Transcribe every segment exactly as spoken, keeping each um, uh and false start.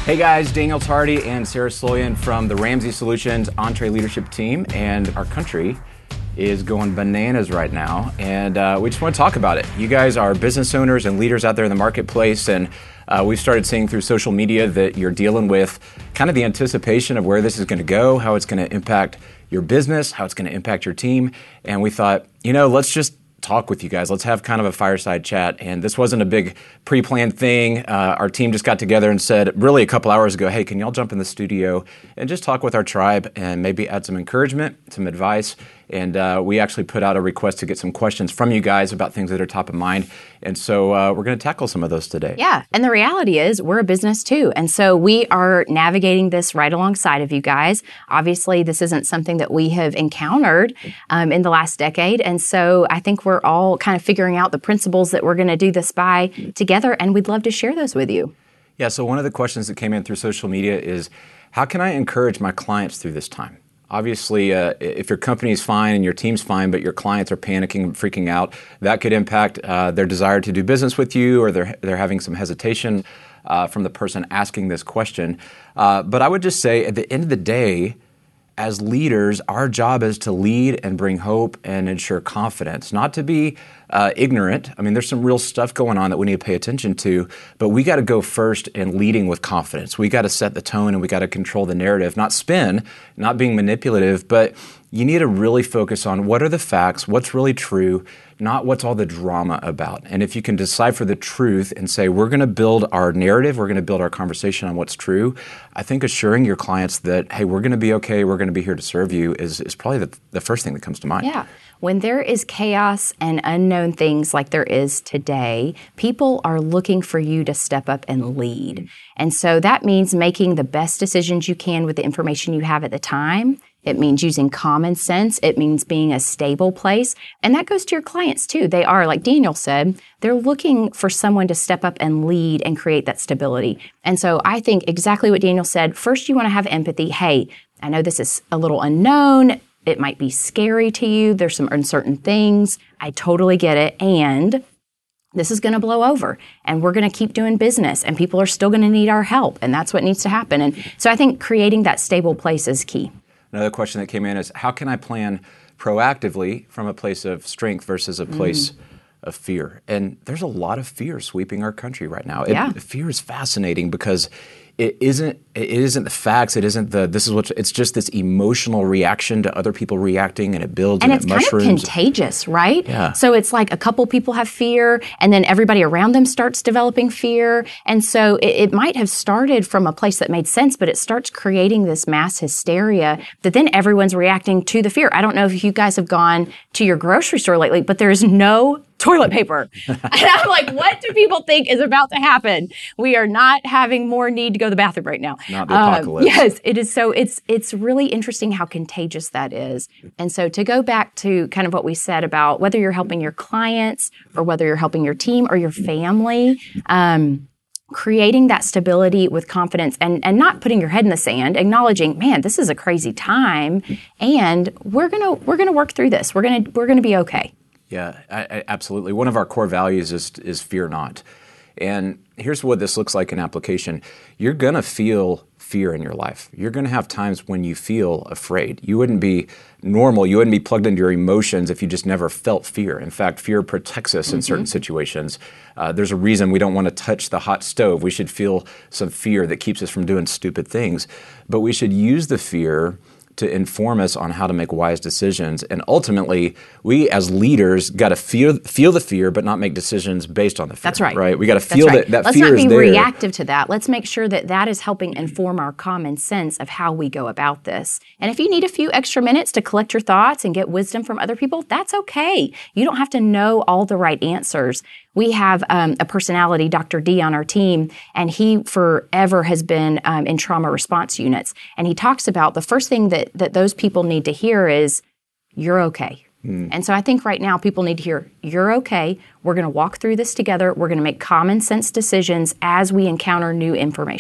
Hey guys, Daniel Tardy and Sarah Sloyan from the Ramsey Solutions EntreLeadership Team, and our country is going bananas right now, and uh, we just want to talk about it. You guys are business owners and leaders out there in the marketplace, and uh, we've started seeing through social media that you're dealing with kind of the anticipation of where this is going to go, how it's going to impact your business, how it's going to impact your team, and we thought, you know, let's just talk with you guys. Let's have kind of a fireside chat. And this wasn't a big pre-planned thing. Uh, our team just got together and said really a couple hours ago, hey, can y'all jump in the studio and just talk with our tribe and maybe add some encouragement, some advice. And uh, we actually put out a request to get some questions from you guys about things that are top of mind. And so uh, we're going to tackle some of those today. Yeah. And the reality is we're a business too. And so we are navigating this right alongside of you guys. Obviously, this isn't something that we have encountered um, in the last decade. And so I think we're all kind of figuring out the principles that we're going to do this by together. And we'd love to share those with you. Yeah. So one of the questions that came in through social media is, how can I encourage my clients through this time? Obviously, uh, if your company's fine and your team's fine, but your clients are panicking and freaking out, that could impact uh, their desire to do business with you, or they're, they're having some hesitation uh, from the person asking this question. Uh, but I would just say, at the end of the day, as leaders, our job is to lead and bring hope and ensure confidence, not to be uh, ignorant. I mean, there's some real stuff going on that we need to pay attention to, but we got to go first in leading with confidence. We got to set the tone and we got to control the narrative, not spin, not being manipulative, but you need to really focus on what are the facts, what's really true, not what's all the drama about. And if you can decipher the truth and say, we're going to build our narrative, we're going to build our conversation on what's true, I think assuring your clients that, hey, we're going to be okay, we're going to be here to serve you is, is probably the, the first thing that comes to mind. Yeah. When there is chaos and unknown things like there is today, people are looking for you to step up and lead. And so that means making the best decisions you can with the information you have at the time. It means using common sense. It means being a stable place. And that goes to your clients too. They are, like Daniel said, they're looking for someone to step up and lead and create that stability. And so I think exactly what Daniel said. First, you want to have empathy. Hey, I know this is a little unknown. It might be scary to you. There's some uncertain things. I totally get it. And this is going to blow over, and we're going to keep doing business, and people are still going to need our help. And that's what needs to happen. And so I think creating that stable place is key. Another question that came in is, how can I plan proactively from a place of strength versus a place mm. of fear? And there's a lot of fear sweeping our country right now. Yeah. It, fear is fascinating because it isn't it isn't the facts, it isn't the this is what it's just this emotional reaction to other people reacting, and it builds and, and it it's mushrooms. kind of contagious, right? Yeah. So it's like a couple people have fear, and then everybody around them starts developing fear. And so it, it might have started from a place that made sense, but it starts creating this mass hysteria that then everyone's reacting to the fear. I don't know if you guys have gone to your grocery store lately, but there's no toilet paper. And I'm like, what do people think is about to happen? We are not having more need to go to the bathroom right now. Not the apocalypse. Um, yes, it is. So it's it's really interesting how contagious that is. And so to go back to kind of what we said about whether you're helping your clients or whether you're helping your team or your family, um, creating that stability with confidence and, and not putting your head in the sand, acknowledging, man, this is a crazy time, and we're gonna we're gonna work through this. We're gonna we're gonna be okay. Yeah, I, I, absolutely. One of our core values is is fear not. And here's what this looks like in application. You're going to feel fear in your life. You're going to have times when you feel afraid. You wouldn't be normal. You wouldn't be plugged into your emotions if you just never felt fear. In fact, fear protects us mm-hmm. in certain situations. Uh, there's a reason we don't want to touch the hot stove. We should feel some fear that keeps us from doing stupid things. But we should use the fear to inform us on how to make wise decisions. And ultimately, we as leaders got to feel feel the fear, but not make decisions based on the fear. That's right. Right? We got to feel right. that that Let's fear is there. Let's not be reactive to that. Let's make sure that that is helping inform our common sense of how we go about this. And if you need a few extra minutes to collect your thoughts and get wisdom from other people, that's okay. You don't have to know all the right answers. We have um, a personality, Doctor D, on our team, and he forever has been um, in trauma response units. And he talks about the first thing that, that those people need to hear is, you're okay. Mm. And so I think right now people need to hear, you're okay. We're going to walk through this together. We're going to make common sense decisions as we encounter new information.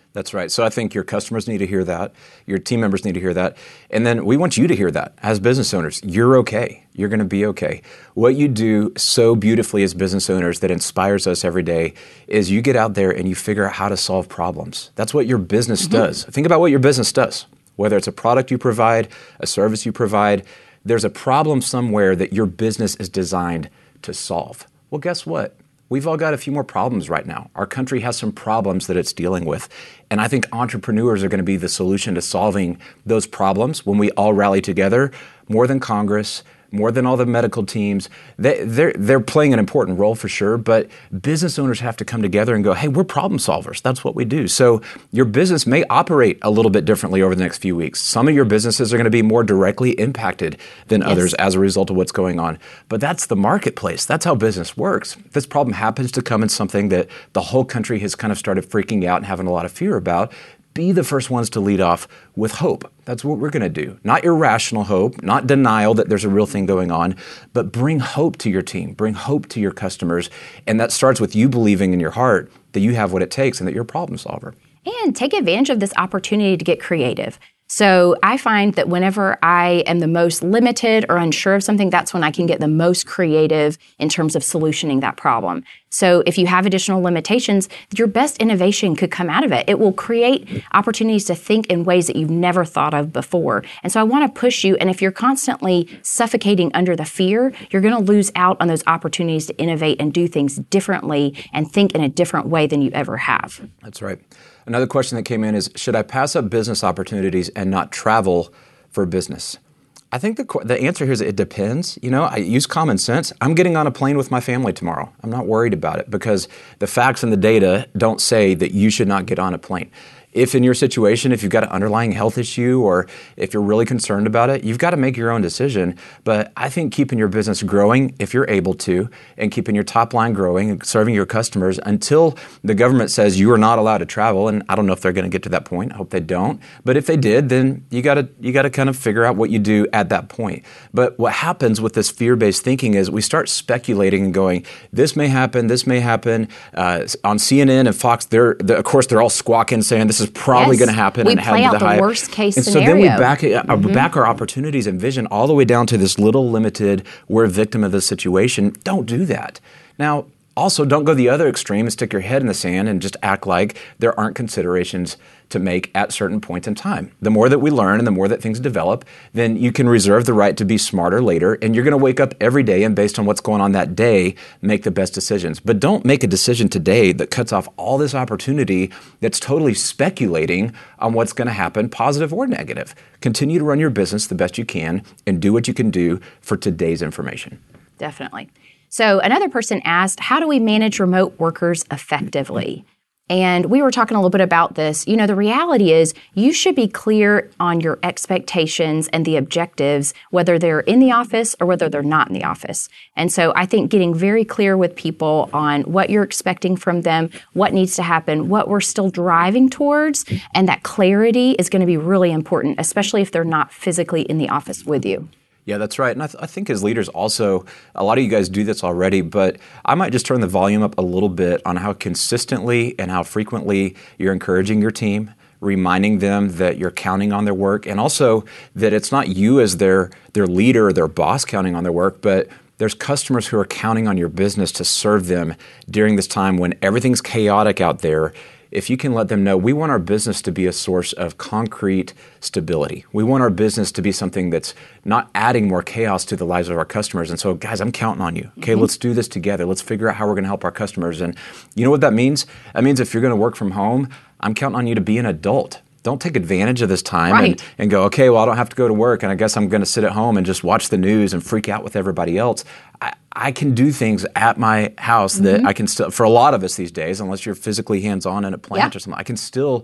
That's right. So I think your customers need to hear that. Your team members need to hear that. And then we want you to hear that as business owners. You're okay. You're going to be okay. What you do so beautifully as business owners that inspires us every day is you get out there and you figure out how to solve problems. That's what your business mm-hmm. does. Think about what your business does. Whether it's a product you provide, a service you provide, there's a problem somewhere that your business is designed to solve. Well, guess what? We've all got a few more problems right now. Our country has some problems that it's dealing with. And I think entrepreneurs are going to be the solution to solving those problems when we all rally together, more than Congress, more than all the medical teams. They, they're, they're playing an important role for sure, but business owners have to come together and go, hey, we're problem solvers. That's what we do. So your business may operate a little bit differently over the next few weeks. Some of your businesses are going to be more directly impacted than yes. others as a result of what's going on. But that's the marketplace. That's how business works. This problem happens to come in something that the whole country has kind of started freaking out and having a lot of fear about. Be the first ones to lead off with hope. That's what we're going to do. Not irrational hope, not denial that there's a real thing going on, but bring hope to your team, bring hope to your customers. And that starts with you believing in your heart that you have what it takes and that you're a problem solver. And take advantage of this opportunity to get creative. So I find that whenever I am the most limited or unsure of something, that's when I can get the most creative in terms of solutioning that problem. So if you have additional limitations, your best innovation could come out of it. It will create opportunities to think in ways that you've never thought of before. And so I want to push you. And if you're constantly suffocating under the fear, you're going to lose out on those opportunities to innovate and do things differently and think in a different way than you ever have. That's right. Another question that came in is, should I pass up business opportunities and not travel for business? I think the the answer here is it depends. You know, I use common sense. I'm getting on a plane with my family tomorrow. I'm not worried about it because the facts and the data don't say that you should not get on a plane. If in your situation, if you've got an underlying health issue or if you're really concerned about it, you've got to make your own decision. But I think keeping your business growing, if you're able to, and keeping your top line growing and serving your customers until the government says you are not allowed to travel, and I don't know if they're going to get to that point. I hope they don't. But if they did, then you got to you got to kind of figure out what you do at that point. But what happens with this fear-based thinking is we start speculating and going, this may happen, this may happen. Uh, on C N N and Fox, they're, they're of course they're all squawking saying this is probably yes. going to happen. We and play have out the, the high. worst case and scenario. So then we back, uh, mm-hmm. back our opportunities and vision all the way down to this little limited, we're a victim of the situation. Don't do that. Now, also, don't go the other extreme and stick your head in the sand and just act like there aren't considerations to make at certain points in time. The more that we learn and the more that things develop, then you can reserve the right to be smarter later, and you're going to wake up every day and based on what's going on that day, make the best decisions. But don't make a decision today that cuts off all this opportunity that's totally speculating on what's going to happen, positive or negative. Continue to run your business the best you can and do what you can do for today's information. Definitely. So another person asked, how do we manage remote workers effectively? And we were talking a little bit about this. You know, the reality is you should be clear on your expectations and the objectives, whether they're in the office or whether they're not in the office. And so I think getting very clear with people on what you're expecting from them, what needs to happen, what we're still driving towards, and that clarity is going to be really important, especially if they're not physically in the office with you. Yeah, that's right. And I, th- I think as leaders also, a lot of you guys do this already, but I might just turn the volume up a little bit on how consistently and how frequently you're encouraging your team, reminding them that you're counting on their work, and also that it's not you as their, their leader or their boss counting on their work, but there's customers who are counting on your business to serve them during this time when everything's chaotic out there. If you can let them know, we want our business to be a source of concrete stability. We want our business to be something that's not adding more chaos to the lives of our customers. And so, guys, I'm counting on you. Okay, mm-hmm. Let's do this together. Let's figure out how we're going to help our customers. And you know what that means? That means if you're going to work from home, I'm counting on you to be an adult. Don't take advantage of this time right. and, and go, okay, well, I don't have to go to work, and I guess I'm going to sit at home and just watch the news and freak out with everybody else. I, I can do things at my house mm-hmm. that I can still, for a lot of us these days, unless you're physically hands-on in a plant yeah. or something, I can still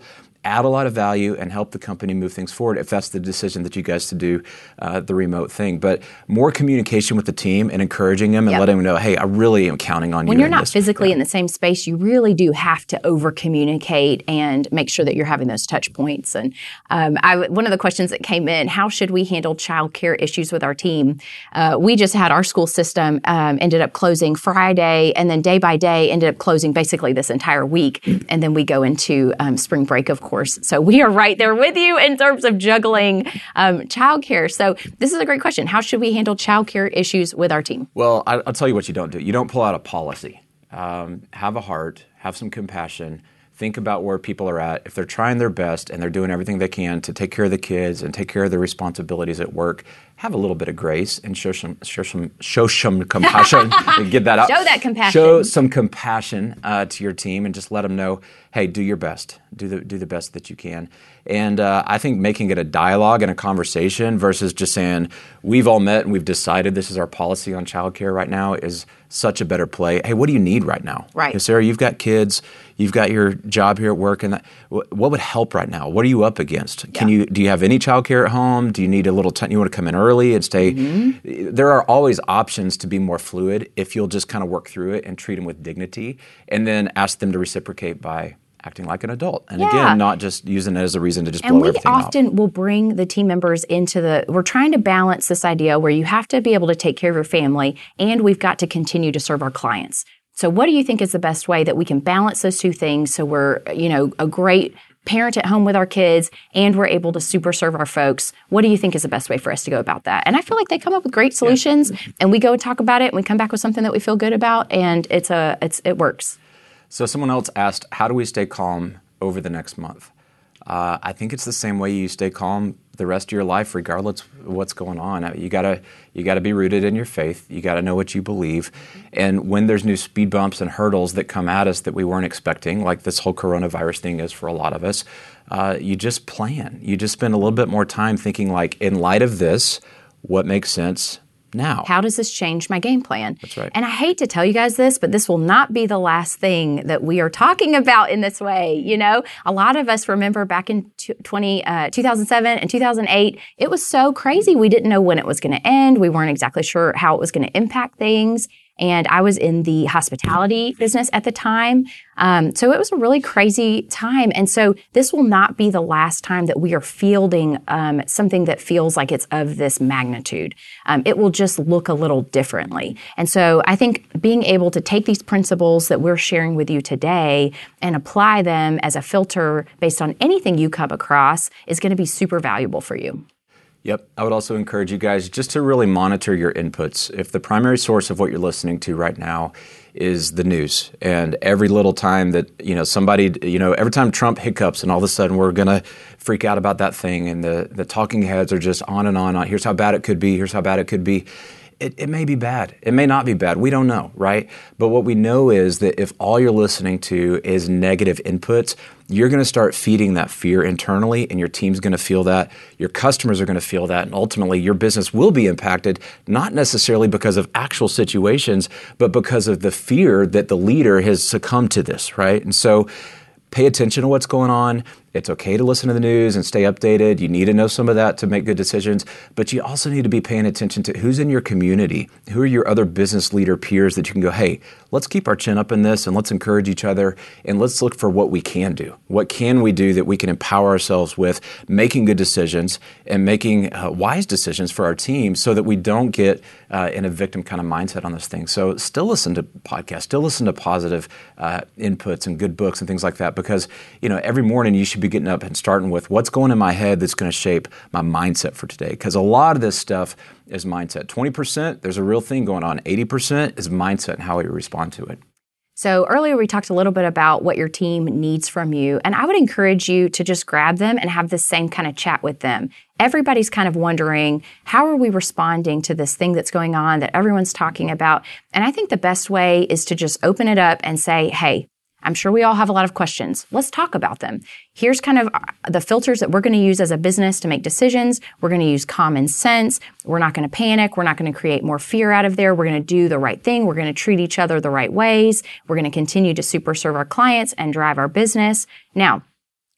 add a lot of value and help the company move things forward if that's the decision that you guys to do uh, the remote thing. But more communication with the team and encouraging them and yep. letting them know, hey, I really am counting on when you. When you're not this. physically yeah. in the same space, you really do have to over-communicate and make sure that you're having those touch points. And um, I, one of the questions that came in, how should we handle childcare issues with our team? Uh, we just had our school system um, ended up closing Friday, and then day by day ended up closing basically this entire week. And then we go into um, spring break, of course. So we are right there with you in terms of juggling um, childcare. So this is a great question. How should we handle childcare issues with our team? Well, I, I'll tell you what you don't do. You don't pull out a policy. Um, have a heart, have some compassion, think about where people are at. If they're trying their best and they're doing everything they can to take care of the kids and take care of their responsibilities at work, have a little bit of grace and show some show some show some compassion. Get that out. Show that compassion. Show some compassion uh, to your team and just let them know, hey, do your best. Do the do the best that you can. And uh, I think making it a dialogue and a conversation versus just saying we've all met and we've decided this is our policy on childcare right now is such a better play. Hey, what do you need right now? Right. Hey, Sarah, you've got kids, you've got your job here at work, and that, what would help right now? What are you up against? Can yeah. you do you have any childcare at home? Do you need a little time? You want to come in early and stay? Mm-hmm. There are always options to be more fluid if you'll just kind of work through it and treat them with dignity, and then ask them to reciprocate by acting like an adult. And yeah. again, not just using it as a reason to just and blow everything off. And we often will bring the team members into the, we're trying to balance this idea where you have to be able to take care of your family and we've got to continue to serve our clients. So what do you think is the best way that we can balance those two things so we're, you know, a great parent at home with our kids and we're able to super serve our folks? What do you think is the best way for us to go about that? And I feel like they come up with great solutions yeah. and we go and talk about it and we come back with something that we feel good about and it's a, it's, it works. So someone else asked, how do we stay calm over the next month? Uh, I think it's the same way you stay calm the rest of your life, regardless of what's going on. You gotta you gotta be rooted in your faith. You gotta know what you believe. And when there's new speed bumps and hurdles that come at us that we weren't expecting, like this whole coronavirus thing is for a lot of us, uh, you just plan. You just spend a little bit more time thinking, like, in light of this, what makes sense now? How does this change my game plan? That's right. And I hate to tell you guys this, but this will not be the last thing that we are talking about in this way. You know, a lot of us remember back in twenty, uh, two thousand seven and two thousand eight, it was so crazy. We didn't know when it was going to end. We weren't exactly sure how it was going to impact things. And I was in the hospitality business at the time. Um, so it was a really crazy time. And so this will not be the last time that we are fielding um, something that feels like it's of this magnitude. Um, it will just look a little differently. And so I think being able to take these principles that we're sharing with you today and apply them as a filter based on anything you come across is going to be super valuable for you. Yep. I would also encourage you guys just to really monitor your inputs. If the primary source of what you're listening to right now is the news, and every little time that, you know, somebody, you know, every time Trump hiccups and all of a sudden we're going to freak out about that thing and the, the talking heads are just on and on, on, here's how bad it could be, here's how bad it could be. It, it may be bad. It may not be bad. We don't know, right? But what we know is that if all you're listening to is negative inputs, you're going to start feeding that fear internally, and your team's going to feel that. Your customers are going to feel that, and ultimately your business will be impacted, not necessarily because of actual situations, but because of the fear that the leader has succumbed to this, right? And so pay attention to what's going on. It's okay to listen to the news and stay updated. You need to know some of that to make good decisions, but you also need to be paying attention to who's in your community, who are your other business leader peers that you can go, hey, let's keep our chin up in this and let's encourage each other and let's look for what we can do. What can we do that we can empower ourselves with making good decisions and making uh, wise decisions for our team so that we don't get uh, in a victim kind of mindset on this thing. So still listen to podcasts, still listen to positive uh, inputs and good books and things like that, because, you know, every morning you should be getting up and starting with what's going in my head that's going to shape my mindset for today. Because a lot of this stuff is mindset. twenty percent, there's a real thing going on. eighty percent is mindset and how we respond to it. So earlier we talked a little bit about what your team needs from you, and I would encourage you to just grab them and have the same kind of chat with them. Everybody's kind of wondering, how are we responding to this thing that's going on that everyone's talking about? And I think the best way is to just open it up and say, hey, I'm sure we all have a lot of questions. Let's talk about them. Here's kind of the filters that we're going to use as a business to make decisions. We're going to use common sense. We're not going to panic. We're not going to create more fear out of there. We're going to do the right thing. We're going to treat each other the right ways. We're going to continue to super serve our clients and drive our business. Now,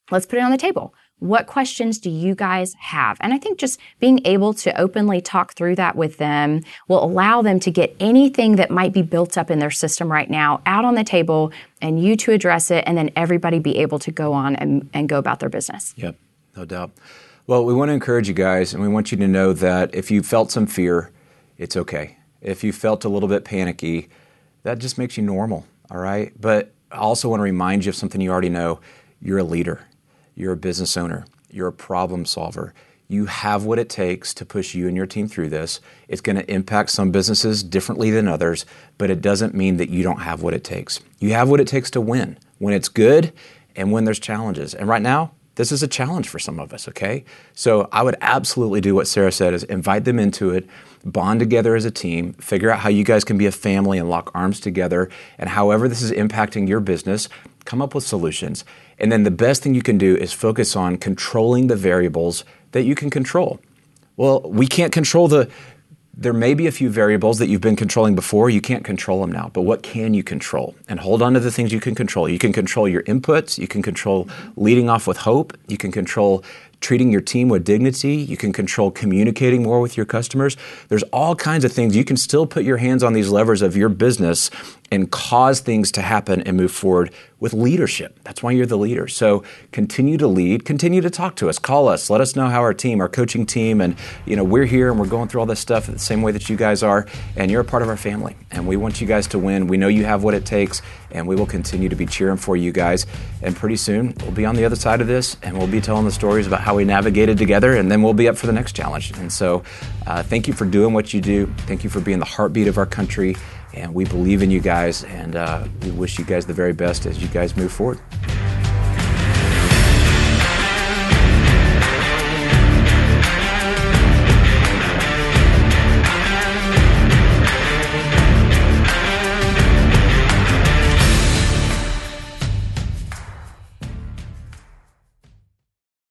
let's put it on the table. What questions do you guys have? And I think just being able to openly talk through that with them will allow them to get anything that might be built up in their system right now out on the table and you to address it, and then everybody be able to go on and, and go about their business. Yep, no doubt. Well, we want to encourage you guys, and we want you to know that if you felt some fear, it's okay. If you felt a little bit panicky, that just makes you normal, all right? But I also want to remind you of something you already know. You're a leader. You're a business owner. You're a problem solver. You have what it takes to push you and your team through this. It's going to impact some businesses differently than others, but it doesn't mean that you don't have what it takes. You have what it takes to win when it's good and when there's challenges. And right now, this is a challenge for some of us, okay? So I would absolutely do what Sarah said, is invite them into it, bond together as a team, figure out how you guys can be a family and lock arms together, and however this is impacting your business, come up with solutions. And then the best thing you can do is focus on controlling the variables that you can control. Well, we can't control the, there may be a few variables that you've been controlling before. You can't control them now, but what can you control? And hold on to the things you can control. You can control your inputs. You can control leading off with hope. You can control treating your team with dignity. You can control communicating more with your customers. There's all kinds of things. You can still put your hands on these levers of your business and cause things to happen and move forward with leadership. That's why you're the leader. So continue to lead, continue to talk to us, call us, let us know how our team, our coaching team, and you know, we're here and we're going through all this stuff the same way that you guys are, and you're a part of our family. And we want you guys to win. We know you have what it takes, and we will continue to be cheering for you guys. And pretty soon, we'll be on the other side of this, and we'll be telling the stories about how we navigated together, and then we'll be up for the next challenge. And so uh, thank you for doing what you do. Thank you for being the heartbeat of our country. And we believe in you guys, and uh, we wish you guys the very best as you guys move forward.